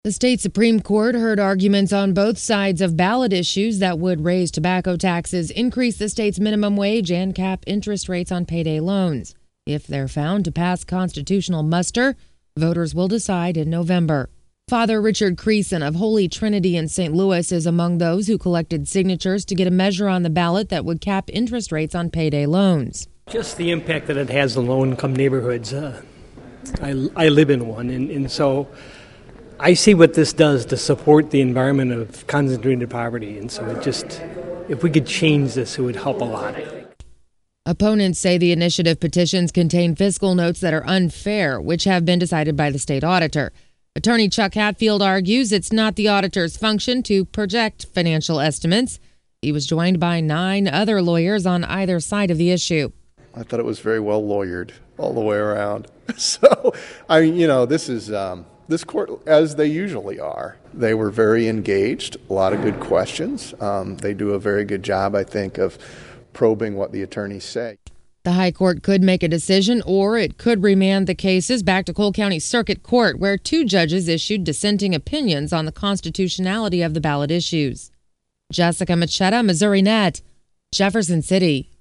The state Supreme Court heard arguments on both sides of ballot issues that would raise tobacco taxes, increase the state's minimum wage, and cap interest rates on payday loans. If they're found to pass constitutional muster, voters will decide in November. Father Richard Creason of Holy Trinity in St. Louis is among those who collected signatures to get a measure on the ballot that would cap interest rates on payday loans. Just the impact that it has on low-income neighborhoods. I live in one, and so I see what this does to support the environment of concentrated poverty. And so if we could change this, it would help a lot, I think. Opponents say the initiative petitions contain fiscal notes that are unfair, which have been decided by the state auditor. Attorney Chuck Hatfield argues it's not the auditor's function to project financial estimates. He was joined by 9 other lawyers on either side of the issue. I thought it was very well lawyered all the way around. So, this is this court, as they usually are. They were very engaged, a lot of good questions. They do a very good job, I think, of probing what the attorneys say. The High Court could make a decision, or it could remand the cases back to Cole County Circuit Court, where 2 judges issued dissenting opinions on the constitutionality of the ballot issues. Jessica Machetta, Missouri Net, Jefferson City.